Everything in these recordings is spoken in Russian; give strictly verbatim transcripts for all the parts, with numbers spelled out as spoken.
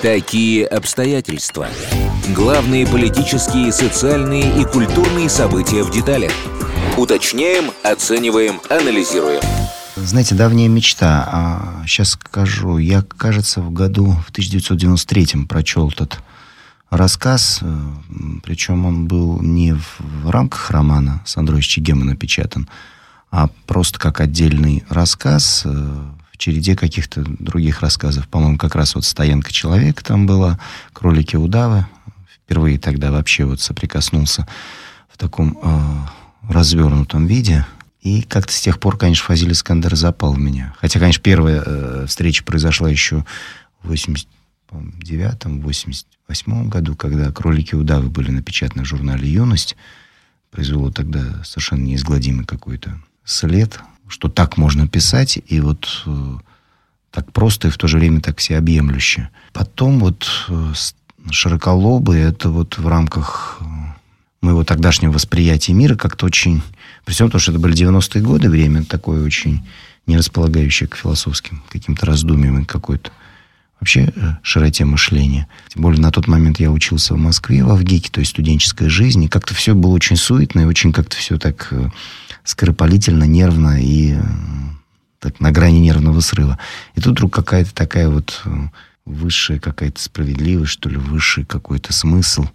Такие обстоятельства. Главные политические, социальные и культурные события в деталях. Уточняем, оцениваем, анализируем. Знаете, давняя мечта. А сейчас скажу. Я, кажется, в году в тысяча девятьсот девяносто третьем прочел этот рассказ. Причем он был не в рамках романа Сандровича Чегема напечатан, а просто как отдельный рассказ в череде каких-то других рассказов. По-моему, как раз вот «Стоянка человека» там была, «Кролики-удавы». Впервые тогда вообще вот соприкоснулся в таком э, развернутом виде. И как-то с тех пор, конечно, Фазиль Искандер запал в меня. Хотя, конечно, первая э, встреча произошла еще в восемьдесят девятом, восемьдесят восьмом году, когда «Кролики-удавы» были напечатаны в журнале «Юность». Произвело тогда совершенно неизгладимый какой-то след, что так можно писать, и вот э, так просто, и в то же время так всеобъемлюще. Потом вот э, «Широколобый» — это вот в рамках э, моего тогдашнего восприятия мира как-то очень... При всем том, что это были девяностые годы, время такое очень не располагающее к философским каким-то раздумьям и какой-то вообще э, широте мышления. Тем более на тот момент я учился в Москве, во ВГИКе, то есть студенческая жизнь, и как-то все было очень суетно, и очень как-то все так... Э, скоропалительно, нервно и так, на грани нервного срыва. И тут вдруг какая-то такая вот высшая какая-то справедливость, что ли, высший какой-то смысл.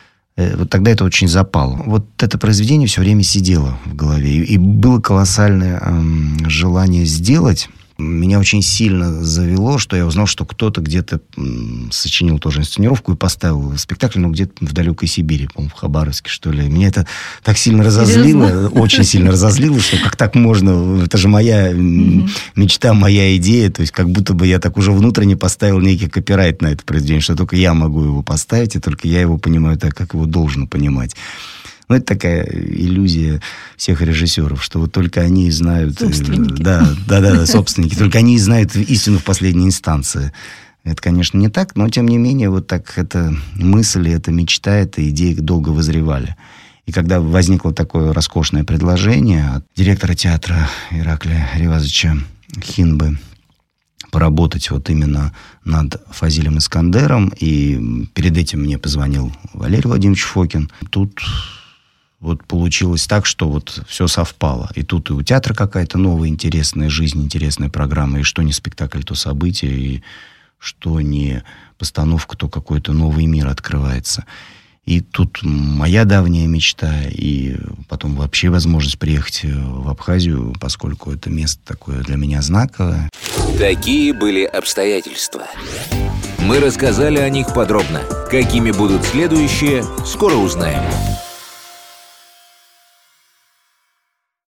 Вот тогда это очень запало. Вот это произведение все время сидело в голове. И было колоссальное эм, желание сделать. Меня очень сильно завело, что я узнал, что кто-то где-то м, сочинил тоже инсценировку и поставил спектакль, ну, где-то в далекой Сибири, по-моему, в Хабаровске, что ли. Меня это так сильно разозлило, Серьезно? Очень сильно разозлило, что как так можно, это же моя mm-hmm. мечта, моя идея, то есть как будто бы я так уже внутренне поставил некий копирайт на это произведение, что только я могу его поставить, и только я его понимаю так, как его должен понимать. Ну, это такая иллюзия всех режиссеров, что вот только они знают... Собственники. Да, да, да, собственники. Только они знают истину в последней инстанции. Это, конечно, не так, но, тем не менее, вот так эта мысль, эта мечта, эта идея долго вызревали. И когда возникло такое роскошное предложение от директора театра Ираклия Ревазовича Хинбы поработать вот именно над Фазилем Искандером, и перед этим мне позвонил Валерий Владимирович Фокин, тут... Вот получилось так, что вот все совпало. И тут и у театра какая-то новая интересная жизнь, интересная программа. И что не спектакль, то событие. И что не постановка, то какой-то новый мир открывается. И тут моя давняя мечта. И потом вообще возможность приехать в Абхазию, поскольку это место такое для меня знаковое. Такие были обстоятельства. Мы рассказали о них подробно. Какими будут следующие, скоро узнаем.